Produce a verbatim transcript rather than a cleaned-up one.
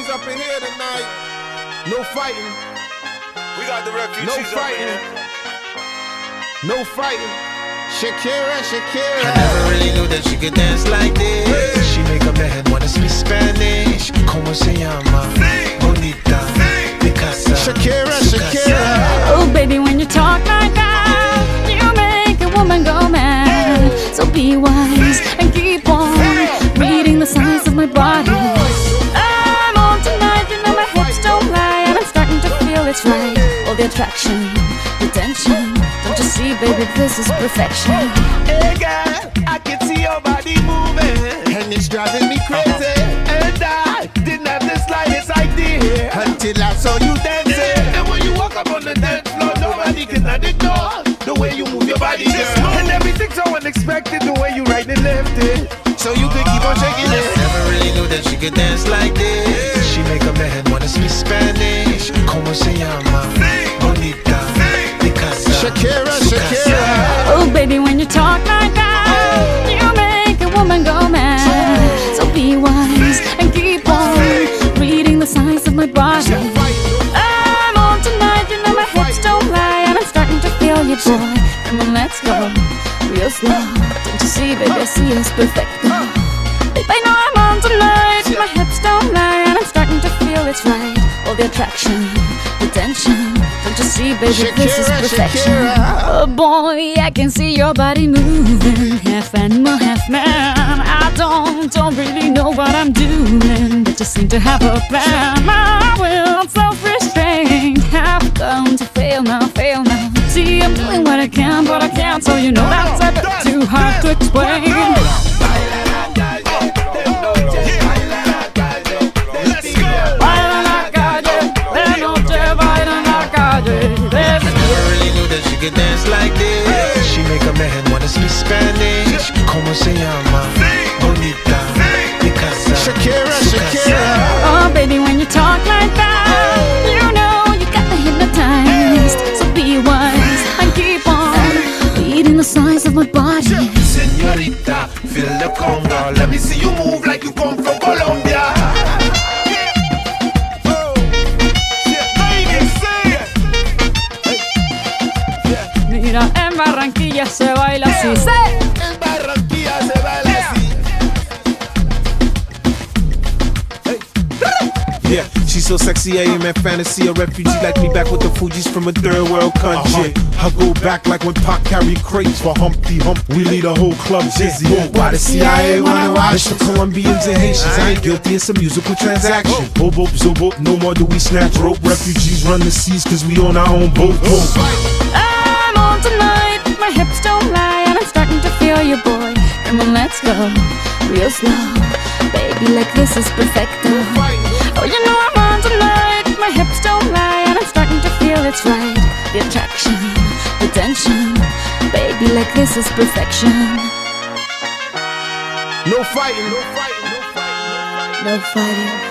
refugees up in here tonight. No fighting. We got the refugees No up in fighting. here. No fighting. Shakira, Shakira. I never really knew that she could dance like this. She make a man wanna speak Spanish. Como se llama? Bonita, Picasa. Shakira, Shakira. Oh baby, when you talk like that, you make a woman go mad. So be wise and keep on reading the signs of my body. I'm on tonight, you know my hips don't lie, and I'm starting to feel it's right. All the attraction, the tension. Don't you see, baby, this is perfection. Hey girl, I can see your body moving, And it's driving me crazy. and I didn't have the slightest idea Until I saw you dancing. And when you walk up on the dance floor, nobody can ignore the way you move your body, girl. And everything's so unexpected, the way you right and left it, So you could keep on shaking it. Never really knew that she could dance like this. She make a man wanna speak Spanish. Como se llama? Bonita, Picasa. Shakira, Shakira. Oh baby, when you talk like that, you make a woman go mad. So be wise and keep on reading the signs of my body. I'm on tonight, you know my hips don't lie, and I'm starting to feel you, boy. Come on, let's go real slow. Don't you see, baby, I see it's perfect. Babe, I know I'm on tonight, my hips don't lie, and I'm starting to feel it's right. All the attraction, the tension. Don't you see, baby, this is Shakira, perfection. Shakira. Oh boy, I can see your body moving, half animal, half man. I don't, don't really know what I'm doing, but just seem to have a plan. My will, self-restraint, have come to fail now, fail now. See, I'm doing what I can, but I can't, so you know that's a bit too hard to explain. Could dance like this. She make a man wanna speak Spanish. Como se llama? Bonita, Picasa. Shakira, Shakira. Oh baby, when you talk like that, you know you got me hypnotized. So be wise and keep on reading the signs of my body. Señorita, feel the conga. Let me see you move like you come from Colombia. Mira, en Barranquilla se baila así. ¡Sí! En Barranquilla se baila así. Yeah, she's so sexy, I am in fantasy. A refugee like me back with the Fugees from a third world country. I go back like when Pac carried crates for Humpty Hump. We lead a whole club dizzy. Why the C I A wanna watch the Colombians and Haitians? I ain't guilty, it's a musical transaction. Boop, boop, zo, boop, no more do we snatch rope. Refugees run the seas cause we own our own boat. I'm on tonight, my hips don't lie, and I'm starting to feel you, boy. Come on, let's go real slow. Baby, like this is perfecto. Oh, you know I'm on tonight, my hips don't lie, and I'm starting to feel it's right. The attraction, the tension. Baby, like this is perfection. No fighting, no fighting, no fighting. No fighting.